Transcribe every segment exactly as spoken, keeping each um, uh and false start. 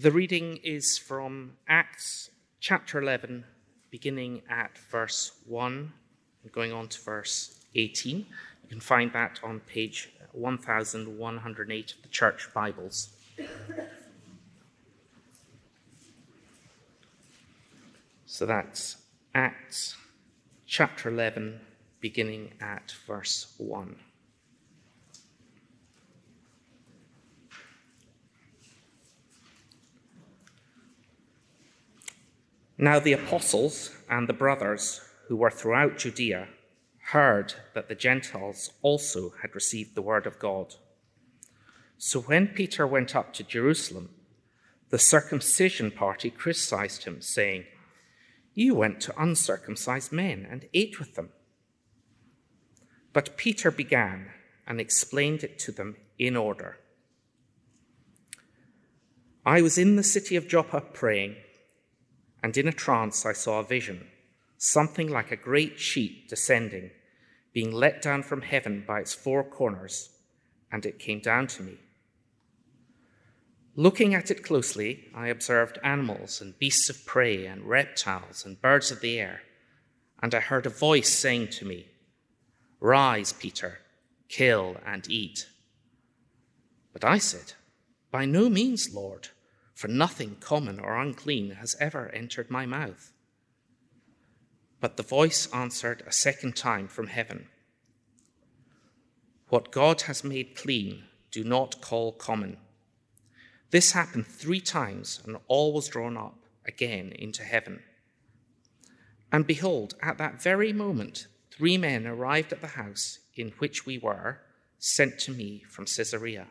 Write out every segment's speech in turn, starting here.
The reading is from Acts chapter eleven, beginning at verse one and going on to verse eighteen. You can find that on page one thousand one hundred eight of the Church Bibles. So that's Acts chapter eleven, beginning at verse one. Now the apostles and the brothers who were throughout Judea heard that the Gentiles also had received the word of God. So when Peter went up to Jerusalem, the circumcision party criticized him, saying, "You went to uncircumcised men and ate with them." But Peter began and explained it to them in order. "I was in the city of Joppa praying, and in a trance I saw a vision, something like a great sheet descending, being let down from heaven by its four corners, and it came down to me. Looking at it closely, I observed animals and beasts of prey and reptiles and birds of the air, and I heard a voice saying to me, 'Rise, Peter, kill and eat.' But I said, 'By no means, Lord, for nothing common or unclean has ever entered my mouth.' But the voice answered a second time from heaven, 'What God has made clean, do not call common.' This happened three times, and all was drawn up again into heaven. And behold, at that very moment, three men arrived at the house in which we were, sent to me from Caesarea.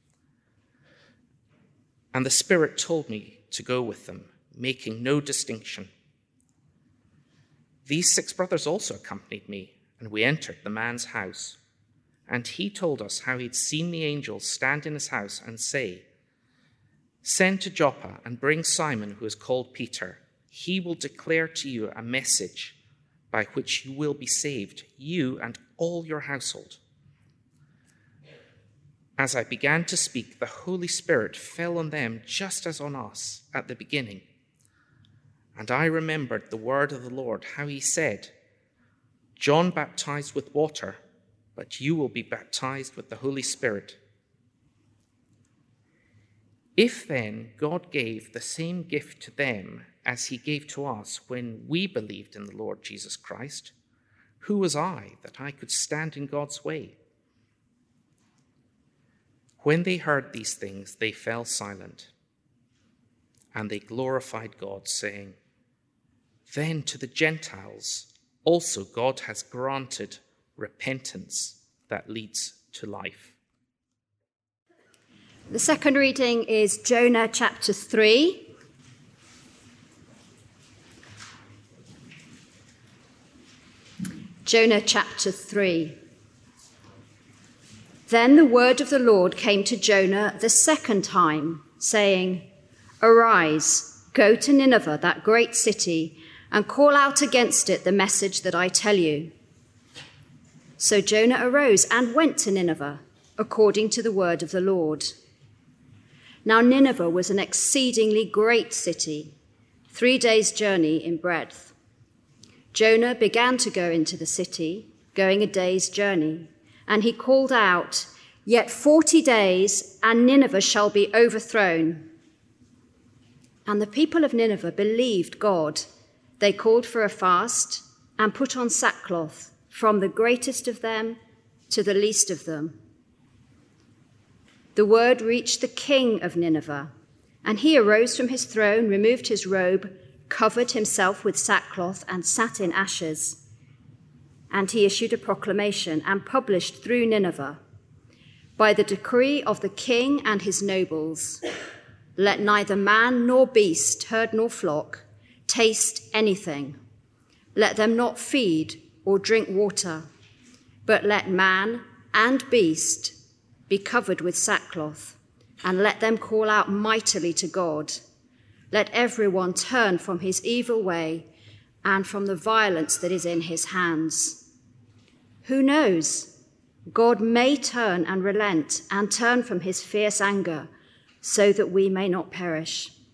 And the Spirit told me to go with them, making no distinction. These six brothers also accompanied me, and we entered the man's house. And he told us how he'd seen the angels stand in his house and say, 'Send to Joppa and bring Simon, who is called Peter. He will declare to you a message by which you will be saved, you and all your household.' As I began to speak, the Holy Spirit fell on them just as on us at the beginning. And I remembered the word of the Lord, how he said, 'John baptized with water, but you will be baptized with the Holy Spirit.' If then God gave the same gift to them as he gave to us when we believed in the Lord Jesus Christ, who was I that I could stand in God's way?" When they heard these things, they fell silent, and they glorified God, saying, "Then to the Gentiles also God has granted repentance that leads to life." The second reading is Jonah chapter three. Jonah chapter three. Then the word of the Lord came to Jonah the second time, saying, "Arise, go to Nineveh, that great city, and call out against it the message that I tell you." So Jonah arose and went to Nineveh, according to the word of the Lord. Now Nineveh was an exceedingly great city, three days' journey in breadth. Jonah began to go into the city, going a day's journey, and he called out, "Yet forty days, and Nineveh shall be overthrown." And the people of Nineveh believed God. They called for a fast and put on sackcloth, from the greatest of them to the least of them. The word reached the king of Nineveh, and he arose from his throne, removed his robe, covered himself with sackcloth, and sat in ashes. And he issued a proclamation and published through Nineveh, "By the decree of the king and his nobles, let neither man nor beast, herd nor flock, taste anything. Let them not feed or drink water, but let man and beast be covered with sackcloth, and let them call out mightily to God. Let everyone turn from his evil way and from the violence that is in his hands. Who knows? God may turn and relent and turn from his fierce anger, so that we may not perish.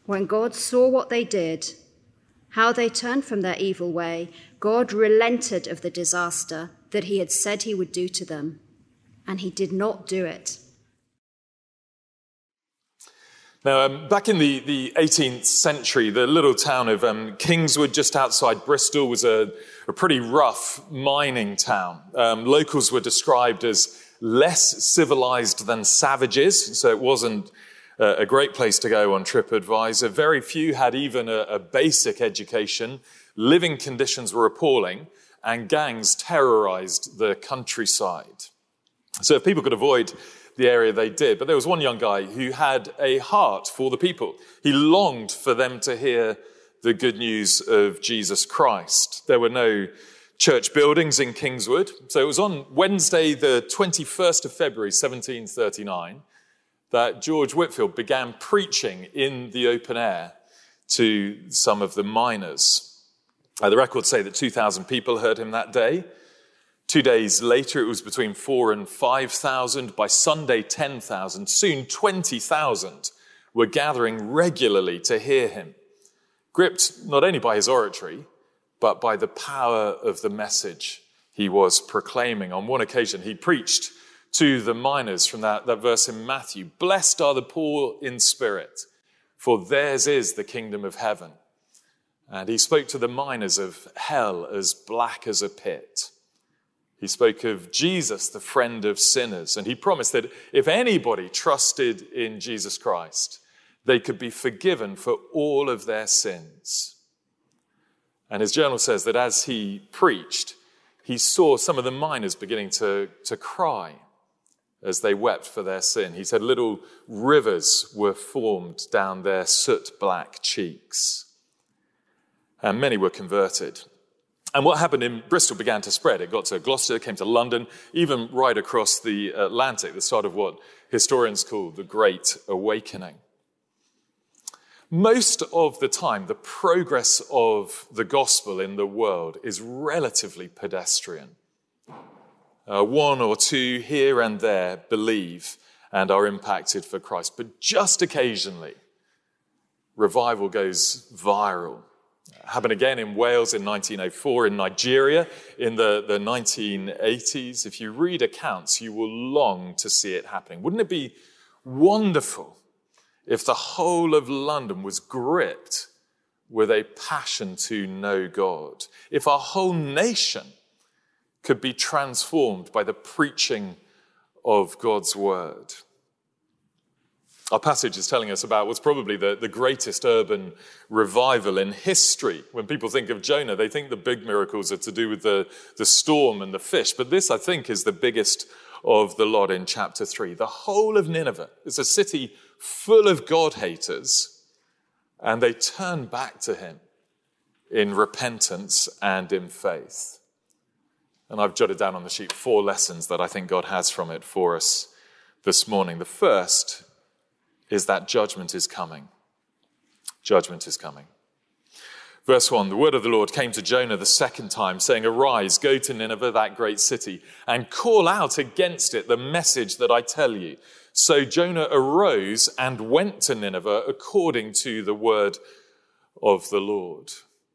When God saw what they did, how they turned from their evil way, God relented of the disaster that he had said he would do to them, and he did not do it. Now, um, back in the, the eighteenth century, the little town of um, Kingswood, just outside Bristol, was a, a pretty rough mining town. Um, locals were described as less civilized than savages, so it wasn't uh, a great place to go on TripAdvisor. Very few had even a, a basic education. Living conditions were appalling, and gangs terrorized the countryside. So if people could avoid the area, they did. But there was one young guy who had a heart for the people. He longed for them to hear the good news of Jesus Christ. There were no church buildings in Kingswood. So it was on Wednesday, the twenty-first of February, seventeen thirty-nine, that George Whitefield began preaching in the open air to some of the miners. Uh, the records say that two thousand people heard him that day. Two days later, it was between four and five thousand. By Sunday, ten thousand. Soon, twenty thousand were gathering regularly to hear him, gripped not only by his oratory, but by the power of the message he was proclaiming. On one occasion, he preached to the miners from that, that verse in Matthew, "Blessed are the poor in spirit, for theirs is the kingdom of heaven." And he spoke to the miners of hell as black as a pit. He spoke of Jesus, the friend of sinners, and he promised that if anybody trusted in Jesus Christ, they could be forgiven for all of their sins. And his journal says that as he preached, he saw some of the miners beginning to, to cry as they wept for their sin. He said little rivers were formed down their soot-black cheeks. And many were converted. And what happened in Bristol began to spread. It got to Gloucester, came to London, even right across the Atlantic, the start of what historians call the Great Awakening. Most of the time, the progress of the gospel in the world is relatively pedestrian. Uh, one or two here and there believe and are impacted for Christ. But just occasionally, revival goes viral. Happened again in Wales in nineteen oh four, in Nigeria in the, the nineteen eighties. If you read accounts, you will long to see it happening. Wouldn't it be wonderful if the whole of London was gripped with a passion to know God? If our whole nation could be transformed by the preaching of God's word? Our passage is telling us about what's probably the, the greatest urban revival in history. When people think of Jonah, they think the big miracles are to do with the, the storm and the fish. But this, I think, is the biggest of the lot in chapter three. The whole of Nineveh is a city full of God-haters, and they turn back to him in repentance and in faith. And I've jotted down on the sheet four lessons that I think God has from it for us this morning. The first is that judgment is coming. Judgment is coming. Verse one, the word of the Lord came to Jonah the second time, saying, "Arise, go to Nineveh, that great city, and call out against it the message that I tell you." So Jonah arose and went to Nineveh according to the word of the Lord.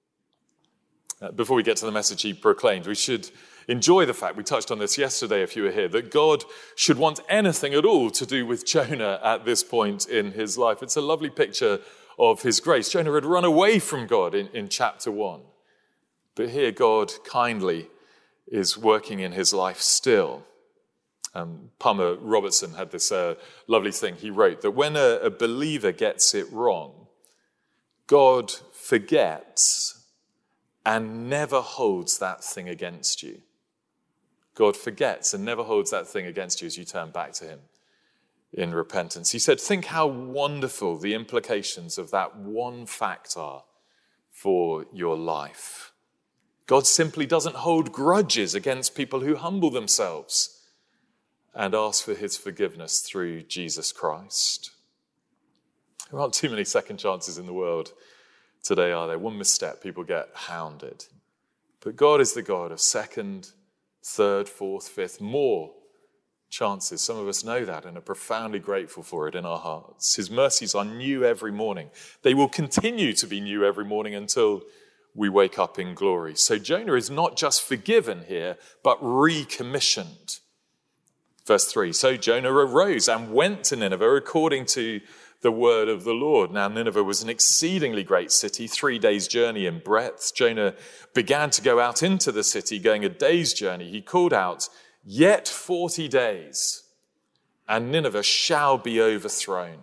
Uh, before we get to the message he proclaimed, we should enjoy the fact, we touched on this yesterday if you were here, that God should want anything at all to do with Jonah at this point in his life. It's a lovely picture of his grace. Jonah had run away from God in, in chapter one. But here God kindly is working in his life still. Um, Palmer Robertson had this uh, lovely thing he wrote, that when a, a believer gets it wrong, God forgets and never holds that thing against you. God forgets and never holds that thing against you as you turn back to him in repentance. He said, think how wonderful the implications of that one fact are for your life. God simply doesn't hold grudges against people who humble themselves and ask for his forgiveness through Jesus Christ. There aren't too many second chances in the world today, are there? One misstep, people get hounded. But God is the God of second, third, fourth, fifth, more chances. Some of us know that and are profoundly grateful for it in our hearts. His mercies are new every morning. They will continue to be new every morning until we wake up in glory. So Jonah is not just forgiven here, but recommissioned. Verse three, so Jonah arose and went to Nineveh according to the word of the Lord. Now Nineveh was an exceedingly great city, three days' journey in breadth. Jonah began to go out into the city, going a day's journey. He called out, yet forty days, and Nineveh shall be overthrown.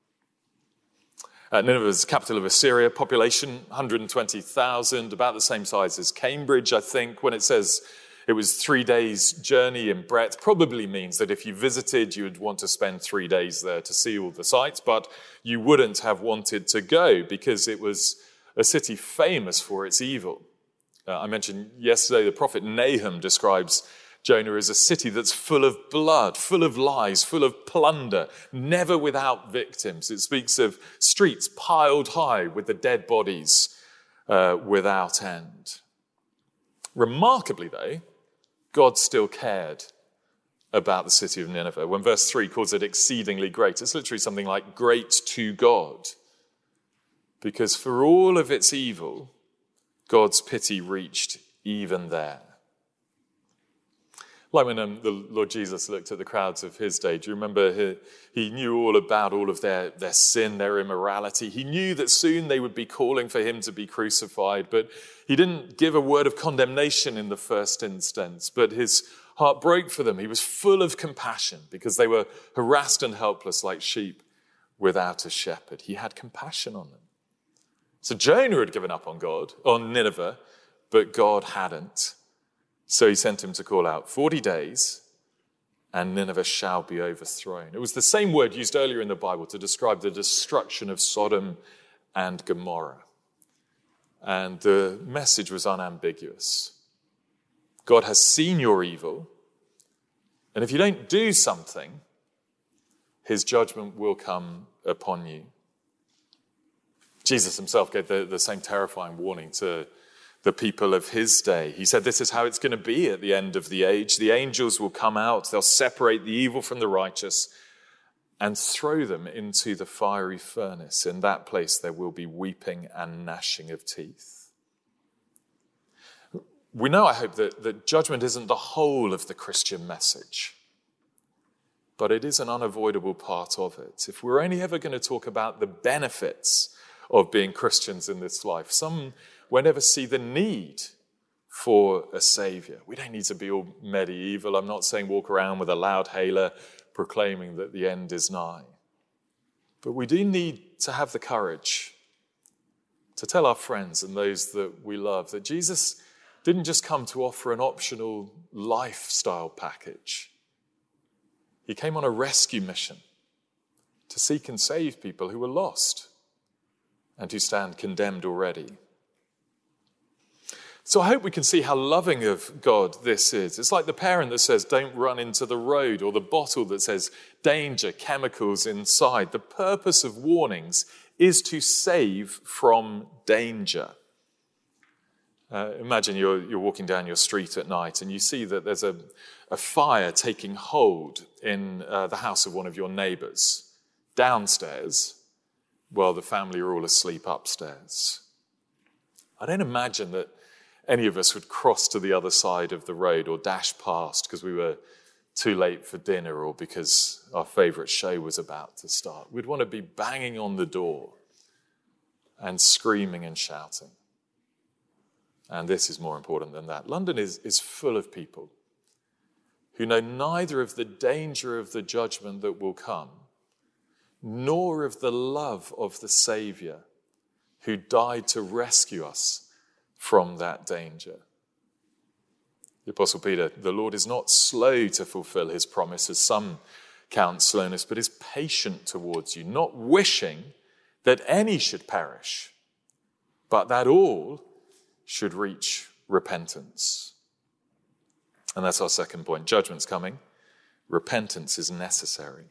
Uh, Nineveh is the capital of Assyria, population one hundred twenty thousand, about the same size as Cambridge, I think. When it says it was three days' journey in breadth, probably means that if you visited, you would want to spend three days there to see all the sights, but you wouldn't have wanted to go because it was a city famous for its evil. Uh, I mentioned yesterday the prophet Nahum describes Jonah is a city that's full of blood, full of lies, full of plunder, never without victims. It speaks of streets piled high with the dead bodies uh, without end. Remarkably, though, God still cared about the city of Nineveh. When verse three calls it exceedingly great, it's literally something like great to God. Because for all of its evil, God's pity reached even there. Like when um, the Lord Jesus looked at the crowds of his day, do you remember he, he knew all about all of their, their sin, their immorality. He knew that soon they would be calling for him to be crucified, but he didn't give a word of condemnation in the first instance, but his heart broke for them. He was full of compassion because they were harassed and helpless like sheep without a shepherd. He had compassion on them. So Jonah had given up on God, on Nineveh, but God hadn't. So he sent him to call out, forty days, and Nineveh shall be overthrown. It was the same word used earlier in the Bible to describe the destruction of Sodom and Gomorrah. And the message was unambiguous. God has seen your evil, and if you don't do something, his judgment will come upon you. Jesus himself gave the, the same terrifying warning to the people of his day. He said, this is how it's going to be at the end of the age. The angels will come out, they'll separate the evil from the righteous and throw them into the fiery furnace. In that place there will be weeping and gnashing of teeth. We know, I hope, that, that judgment isn't the whole of the Christian message, but it is an unavoidable part of it. If we're only ever going to talk about the benefits of being Christians in this life, some won't ever see the need for a saviour. We don't need to be all medieval. I'm not saying walk around with a loud hailer proclaiming that the end is nigh. But we do need to have the courage to tell our friends and those that we love that Jesus didn't just come to offer an optional lifestyle package. He came on a rescue mission to seek and save people who were lost and who stand condemned already. So I hope we can see how loving of God this is. It's like the parent that says, don't run into the road, or the bottle that says, danger, chemicals inside. The purpose of warnings is to save from danger. Uh, imagine you're, you're walking down your street at night and you see that there's a, a fire taking hold in uh, the house of one of your neighbours downstairs while the family are all asleep upstairs. I don't imagine that any of us would cross to the other side of the road or dash past because we were too late for dinner or because our favourite show was about to start. We'd want to be banging on the door and screaming and shouting. And this is more important than that. London is, is full of people who know neither of the danger of the judgment that will come, nor of the love of the Saviour who died to rescue us from that danger. The Apostle Peter, the Lord is not slow to fulfill his promise, as some count slowness, but is patient towards you, not wishing that any should perish, but that all should reach repentance. And that's our second point. Judgment's coming. Repentance is necessary.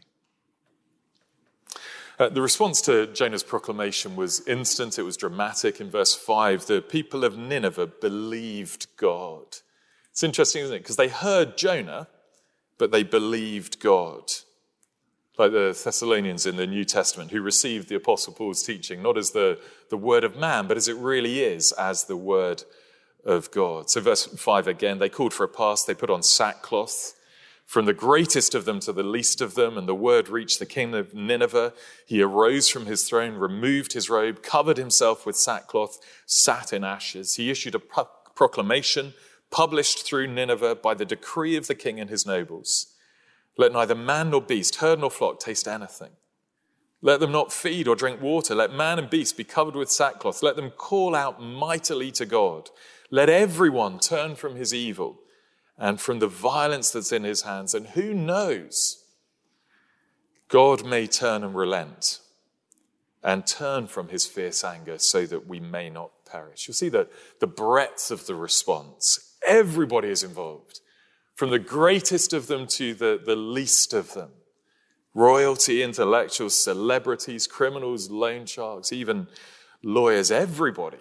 Uh, the response to Jonah's proclamation was instant. It was dramatic. In verse five, the people of Nineveh believed God. It's interesting, isn't it? Because they heard Jonah but they believed God. Like the Thessalonians in the New Testament, who received the Apostle Paul's teaching, not as the, the word of man, but as it really is, as the word of God. So verse five again, they called for a fast, they put on sackcloth, from the greatest of them to the least of them, and the word reached the king of Nineveh. He arose from his throne, removed his robe, covered himself with sackcloth, sat in ashes. He issued a pro- proclamation published through Nineveh by the decree of the king and his nobles. Let neither man nor beast, herd nor flock taste anything. Let them not feed or drink water. Let man and beast be covered with sackcloth. Let them call out mightily to God. Let everyone turn from his evil and from the violence that's in his hands. And who knows? God may turn and relent and turn from his fierce anger so that we may not perish. You'll see that the breadth of the response. Everybody is involved, from the greatest of them to the, the least of them. Royalty, intellectuals, celebrities, criminals, loan sharks, even lawyers, everybody.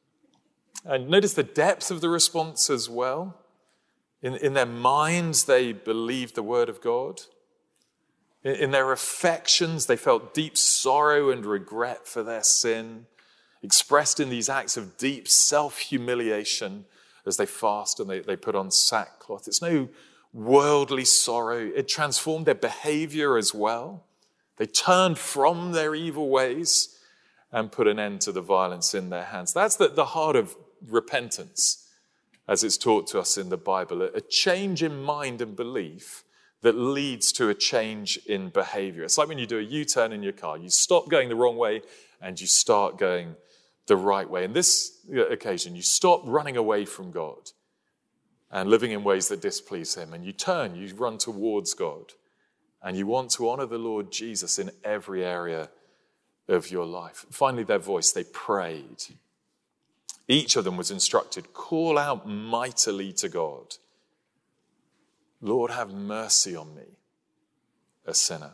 And notice the depth of the response as well. In, in their minds, they believed the word of God. In, in their affections, they felt deep sorrow and regret for their sin, expressed in these acts of deep self-humiliation as they fast and they, they put on sackcloth. It's no worldly sorrow. It transformed their behavior as well. They turned from their evil ways and put an end to the violence in their hands. That's the, the heart of repentance, as it's taught to us in the Bible, a change in mind and belief that leads to a change in behavior. It's like when you do a U-turn in your car. You stop going the wrong way and you start going the right way. In this occasion, you stop running away from God and living in ways that displease him, and you turn, you run towards God, and you want to honor the Lord Jesus in every area of your life. Finally, their voice, they prayed. Each of them was instructed, call out mightily to God. Lord, have mercy on me, a sinner.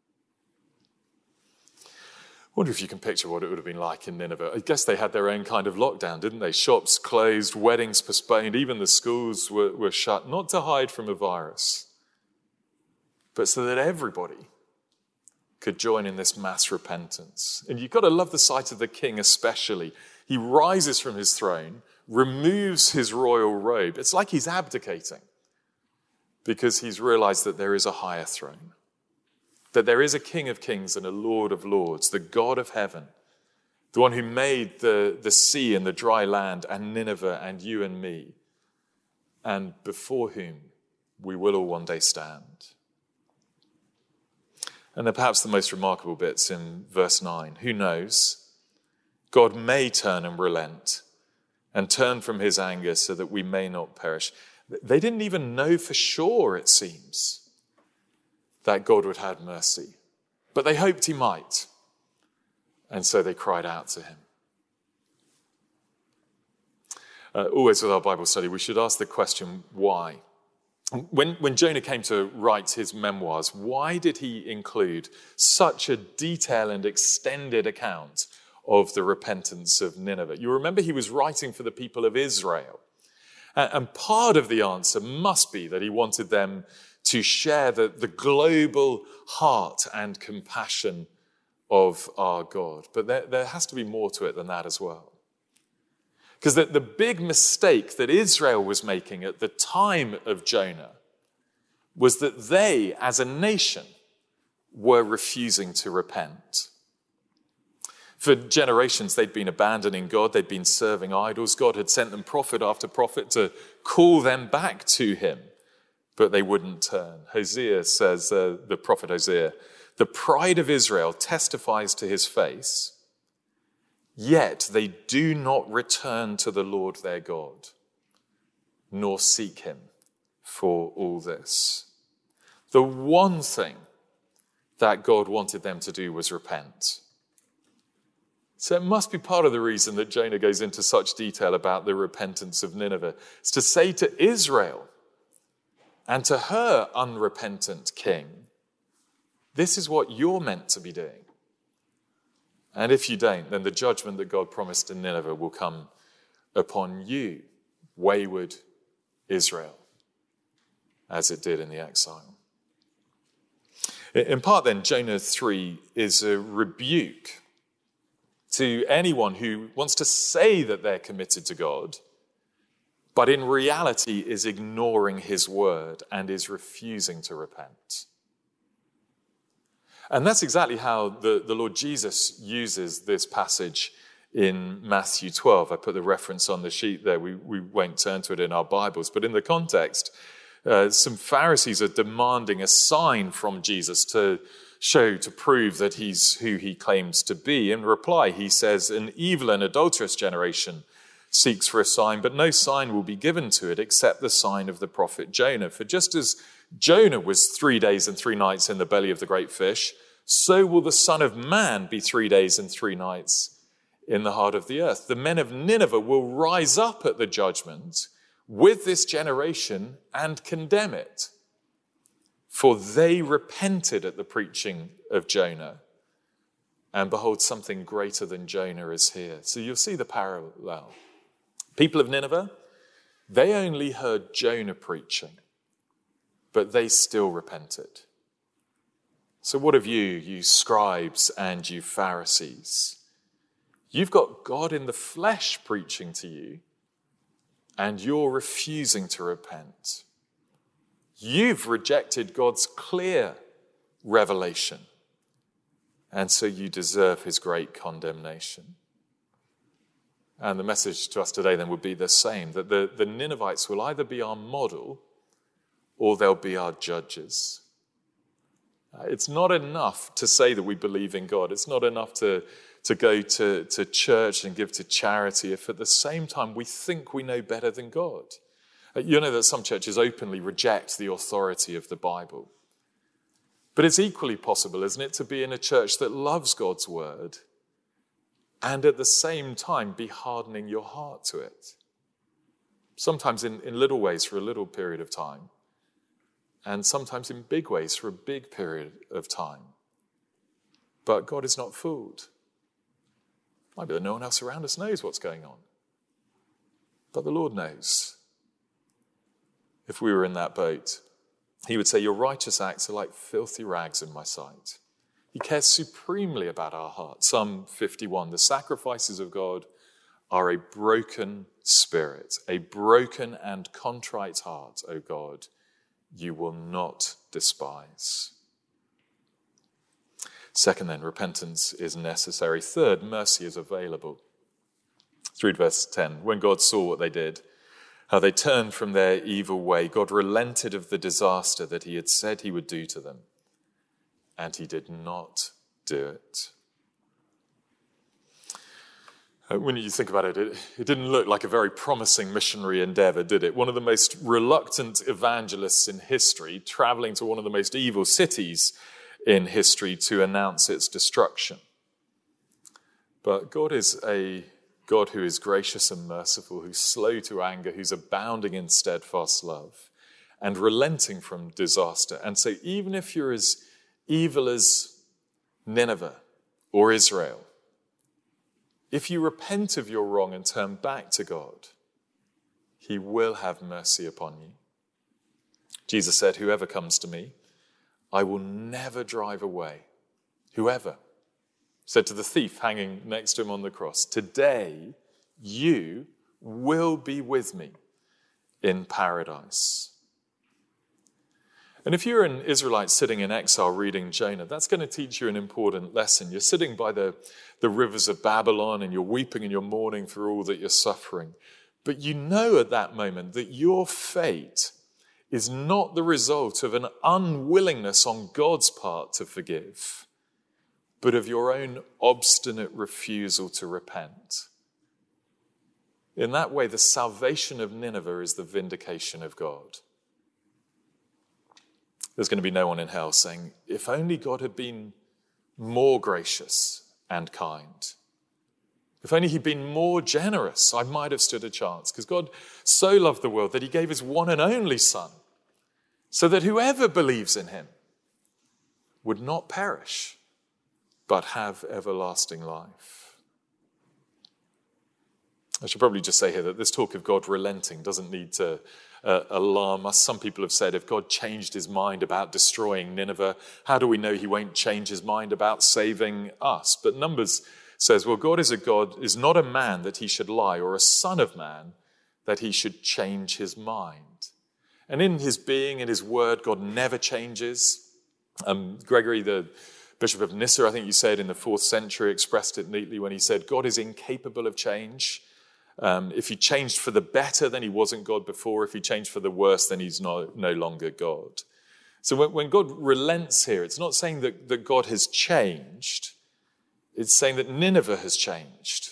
I wonder if you can picture what it would have been like in Nineveh. I guess they had their own kind of lockdown, didn't they? Shops closed, weddings postponed, even the schools were, were shut, not to hide from a virus, but so that everybody could join in this mass repentance. And you've got to love the sight of the king especially. He rises from his throne, removes his royal robe. It's like he's abdicating because he's realized that there is a higher throne, that there is a King of kings and a Lord of lords, the God of heaven, the one who made the, the sea and the dry land and Nineveh and you and me, and before whom we will all one day stand. And then perhaps the most remarkable bits in verse nine. Who knows? God may turn and relent and turn from his anger so that we may not perish. They didn't even know for sure, it seems, that God would have mercy. But they hoped he might. And so they cried out to him. Uh, always with our Bible study, we should ask the question, why? When, when Jonah came to write his memoirs, why did he include such a detailed and extended account of the repentance of Nineveh? You remember he was writing for the people of Israel. And part of the answer must be that he wanted them to share the, the global heart and compassion of our God. But there, there has to be more to it than that as well. Because the, the big mistake that Israel was making at the time of Jonah was that they, as a nation, were refusing to repent. For generations, they'd been abandoning God. They'd been serving idols. God had sent them prophet after prophet to call them back to him, but they wouldn't turn. Hosea says, uh, the prophet Hosea, the pride of Israel testifies to his face, yet they do not return to the Lord their God, nor seek him for all this. The one thing that God wanted them to do was repent. So it must be part of the reason that Jonah goes into such detail about the repentance of Nineveh. It's to say to Israel and to her unrepentant king, this is what you're meant to be doing. And if you don't, then the judgment that God promised in Nineveh will come upon you, wayward Israel. as it did in the exile. In part then, Jonah three is a rebuke to anyone who wants to say that they're committed to God, but in reality is ignoring his word and is refusing to repent. And that's exactly how the, the Lord Jesus uses this passage in Matthew twelve. I put the reference on the sheet there. We, we won't turn to it in our Bibles. But in the context, uh, some Pharisees are demanding a sign from Jesus to show, to prove that he's who he claims to be. In reply, he says, an evil and adulterous generation seeks for a sign, but no sign will be given to it except the sign of the prophet Jonah. For just as Jonah was three days and three nights in the belly of the great fish, so will the Son of Man be three days and three nights in the heart of the earth. The men of Nineveh will rise up at the judgment with this generation and condemn it. For they repented at the preaching of Jonah. And behold, something greater than Jonah is here. So you'll see the parallel. People of Nineveh, they only heard Jonah preaching, but they still repented. So what of you, you scribes and you Pharisees? You've got God in the flesh preaching to you, and you're refusing to repent. You've rejected God's clear revelation, and so you deserve his great condemnation. And the message to us today then would be the same, that the, the Ninevites will either be our model or they'll be our judges. Uh, it's not enough to say that we believe in God. It's not enough to, to go to, to church and give to charity if at the same time we think we know better than God. Uh, you know that some churches openly reject the authority of the Bible. But it's equally possible, isn't it, to be in a church that loves God's word and at the same time be hardening your heart to it. Sometimes in, in little ways for a little period of time, and sometimes in big ways for a big period of time. But God is not fooled. Might be that no one else around us knows what's going on. But the Lord knows. If we were in that boat, he would say, your righteous acts are like filthy rags in my sight. He cares supremely about our hearts. Psalm fifty-one, the sacrifices of God are a broken spirit, a broken and contrite heart, O God, you will not despise. Second then, repentance is necessary. Third, mercy is available. Let's read verse ten. When God saw what they did, how they turned from their evil way, God relented of the disaster that he had said he would do to them. And he did not do it. Uh, when you think about it, it, it didn't look like a very promising missionary endeavor, did it? One of the most reluctant evangelists in history, traveling to one of the most evil cities in history to announce its destruction. But God is a God who is gracious and merciful, who's slow to anger, who's abounding in steadfast love, and relenting from disaster. And so even if you're as evil as Nineveh or Israel, if you repent of your wrong and turn back to God, he will have mercy upon you. Jesus said, whoever comes to me, I will never drive away. Whoever. Said to the thief hanging next to him on the cross, today you will be with me in paradise. And if you're an Israelite sitting in exile reading Jonah, that's going to teach you an important lesson. You're sitting by the, the rivers of Babylon and you're weeping and you're mourning for all that you're suffering. But you know at that moment that your fate is not the result of an unwillingness on God's part to forgive, but of your own obstinate refusal to repent. In that way, the salvation of Nineveh is the vindication of God. There's going to be no one in hell saying, if only God had been more gracious and kind. If only he'd been more generous, I might have stood a chance. Because God so loved the world that he gave his one and only Son, so that whoever believes in him would not perish, but have everlasting life. I should probably just say here that this talk of God relenting doesn't need to uh, alarm us. Some people have said, if God changed his mind about destroying Nineveh, how do we know he won't change his mind about saving us? But Numbers says, well, God is a God, is not a man that he should lie, or a son of man that he should change his mind. And in his being, in his word, God never changes. Um, Gregory, the Bishop of Nyssa, I think you said in the fourth century, expressed it neatly when he said, God is incapable of change. Um, if he changed for the better, then he wasn't God before. If he changed for the worse, then he's no, no longer God. So when, when God relents here, it's not saying that, that God has changed. It's saying that Nineveh has changed.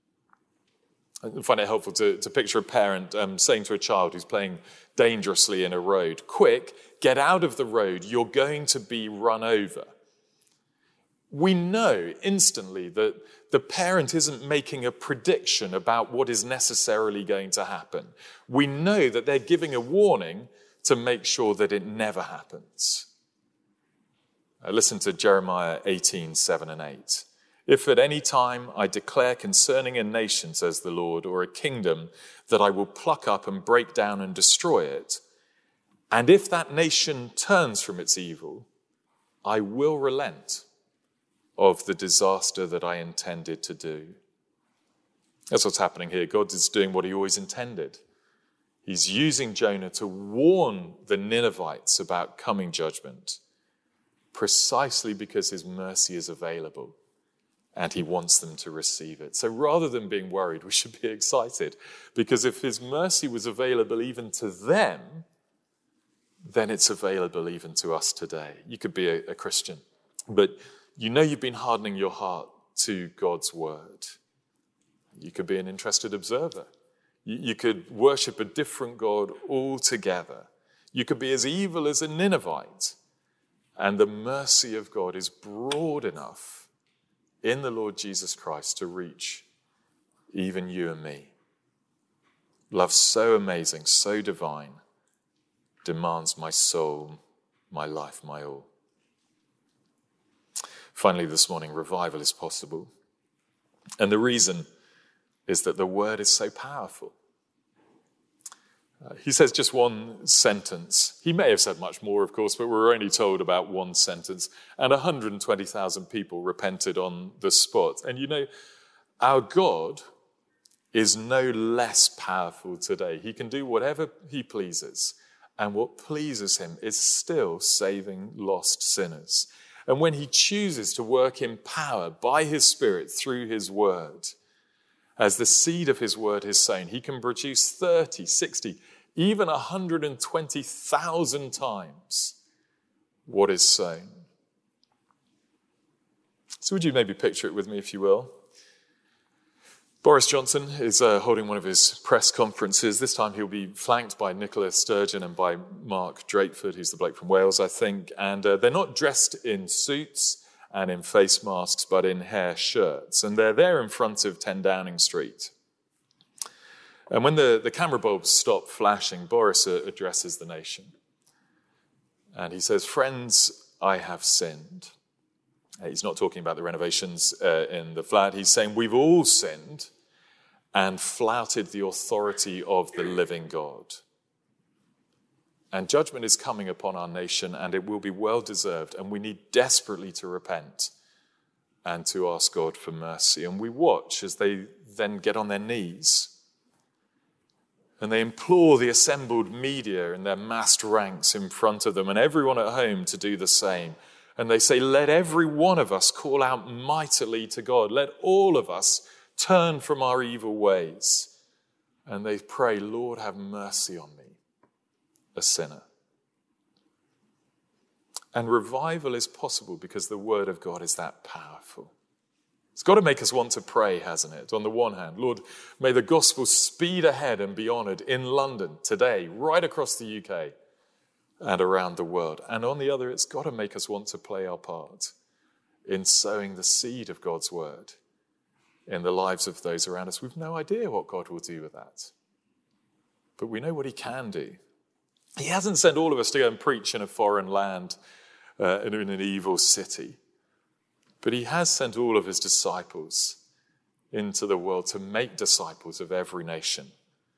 I find it helpful to, to picture a parent um, saying to a child who's playing dangerously in a road, quick, get out of the road, you're going to be run over. We know instantly that the parent isn't making a prediction about what is necessarily going to happen. We know that they're giving a warning to make sure that it never happens. Uh, listen to Jeremiah eighteen, seven and eight. If at any time I declare concerning a nation, says the Lord, or a kingdom, that I will pluck up and break down and destroy it, and if that nation turns from its evil, I will relent of the disaster that I intended to do. That's what's happening here. God is doing what he always intended. He's using Jonah to warn the Ninevites about coming judgment, precisely because his mercy is available and he wants them to receive it. So rather than being worried, we should be excited, because if his mercy was available even to them, then it's available even to us today. You could be a, a Christian, but you know you've been hardening your heart to God's word. You could be an interested observer. You, you could worship a different God altogether. You could be as evil as a Ninevite. And the mercy of God is broad enough in the Lord Jesus Christ to reach even you and me. Love so amazing, so divine, demands my soul, my life, my all. Finally, this morning, revival is possible. And the reason is that the word is so powerful. Uh, he says just one sentence. He may have said much more, of course, but we're only told about one sentence. And one hundred twenty thousand people repented on the spot. And you know, our God is no less powerful today. He can do whatever he pleases. And what pleases him is still saving lost sinners. And when he chooses to work in power by his Spirit through his word, as the seed of his word is sown, he can produce thirty, sixty, even one hundred twenty thousand times what is sown. So would you maybe picture it with me, if you will? Boris Johnson is uh, holding one of his press conferences. This time he'll be flanked by Nicola Sturgeon and by Mark Drakeford, who's the bloke from Wales, I think. And uh, they're not dressed in suits and in face masks, but in hair shirts. And they're there in front of ten Downing Street. And when the, the camera bulbs stop flashing, Boris uh, addresses the nation. And he says, "Friends, I have sinned." He's not talking about the renovations uh, in the flat. He's saying we've all sinned and flouted the authority of the living God. And judgment is coming upon our nation, and it will be well deserved. And we need desperately to repent and to ask God for mercy. And we watch as they then get on their knees and they implore the assembled media in their massed ranks in front of them and everyone at home to do the same. And they say, let every one of us call out mightily to God. Let all of us turn from our evil ways. And they pray, Lord, have mercy on me, a sinner. And revival is possible because the word of God is that powerful. It's got to make us want to pray, hasn't it? On the one hand, Lord, may the gospel speed ahead and be honoured in London today, right across the U K. And around the world. And on the other, it's got to make us want to play our part in sowing the seed of God's word in the lives of those around us. We've no idea what God will do with that. But we know what he can do. He hasn't sent all of us to go and preach in a foreign land, uh, in an evil city. But he has sent all of his disciples into the world to make disciples of every nation.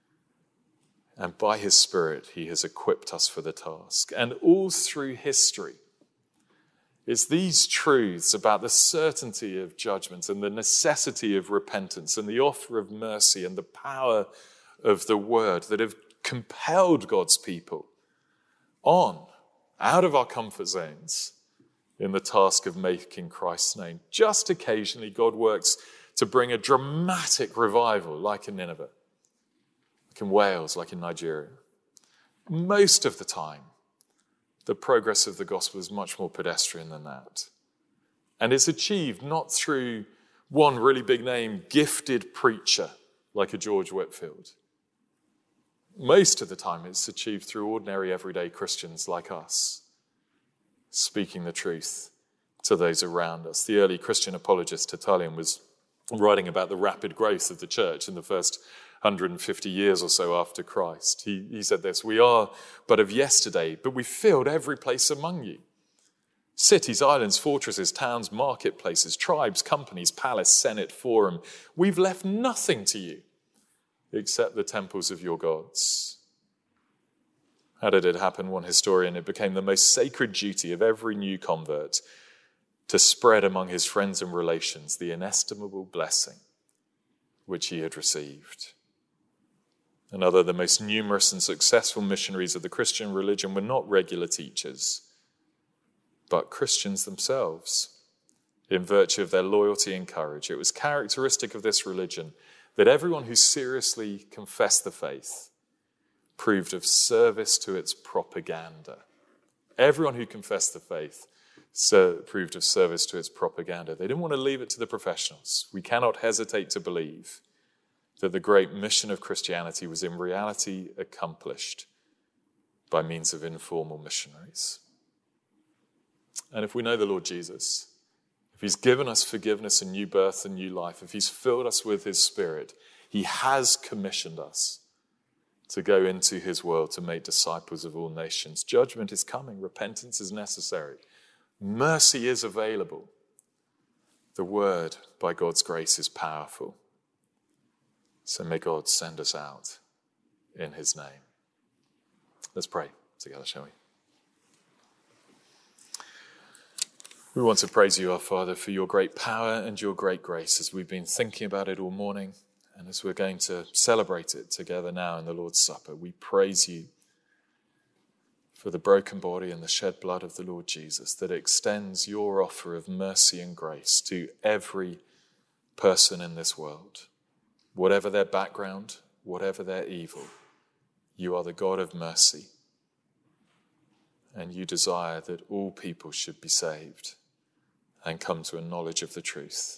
And by his Spirit, he has equipped us for the task. And all through history, it's these truths about the certainty of judgment and the necessity of repentance and the offer of mercy and the power of the word that have compelled God's people on, out of our comfort zones, in the task of making Christ's name. Just occasionally, God works to bring a dramatic revival, like in Nineveh, like in Wales, like in Nigeria. Most of the time, the progress of the gospel is much more pedestrian than that. And it's achieved not through one really big name, gifted preacher, like a George Whitfield. Most of the time, it's achieved through ordinary, everyday Christians like us, speaking the truth to those around us. The early Christian apologist Tertullian was writing about the rapid growth of the church in the first one hundred fifty years or so after Christ. He, he said this, "We are but of yesterday, but we filled every place among you. Cities, islands, fortresses, towns, marketplaces, tribes, companies, palace, senate, forum. We've left nothing to you except the temples of your gods." How did it happen? One historian, it became the most sacred duty of every new convert to spread among his friends and relations the inestimable blessing which he had received. Another, the most numerous and successful missionaries of the Christian religion were not regular teachers, but Christians themselves, in virtue of their loyalty and courage. It was characteristic of this religion that everyone who seriously confessed the faith proved of service to its propaganda. Everyone who confessed the faith so proved of service to its propaganda. They didn't want to leave it to the professionals. We cannot hesitate to believe that the great mission of Christianity was in reality accomplished by means of informal missionaries. And if we know the Lord Jesus, if he's given us forgiveness and new birth and new life, if he's filled us with his Spirit, he has commissioned us to go into his world to make disciples of all nations. Judgment is coming. Repentance is necessary. Mercy is available. The word, by God's grace, is powerful. So may God send us out in his name. Let's pray together, shall we? We want to praise you, our Father, for your great power and your great grace as we've been thinking about it all morning and as we're going to celebrate it together now in the Lord's Supper. We praise you for the broken body and the shed blood of the Lord Jesus that extends your offer of mercy and grace to every person in this world. Whatever their background, whatever their evil, you are the God of mercy, and you desire that all people should be saved and come to a knowledge of the truth.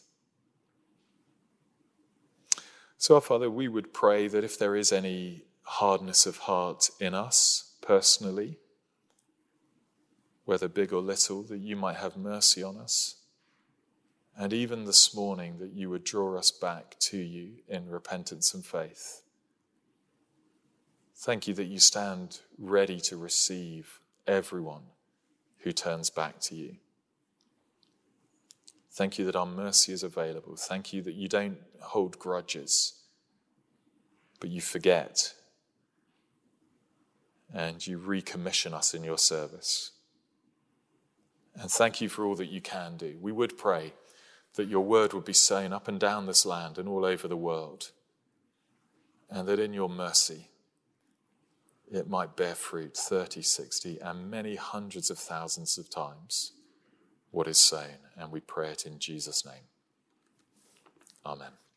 So, our Father, we would pray that if there is any hardness of heart in us personally, whether big or little, that you might have mercy on us. And even this morning, that you would draw us back to you in repentance and faith. Thank you that you stand ready to receive everyone who turns back to you. Thank you that our mercy is available. Thank you that you don't hold grudges, but you forget and you recommission us in your service. And thank you for all that you can do. We would pray that your word would be sown up and down this land and all over the world, and that in your mercy it might bear fruit thirty, sixty, and many hundreds of thousands of times what is sown. And we pray it in Jesus' name. Amen.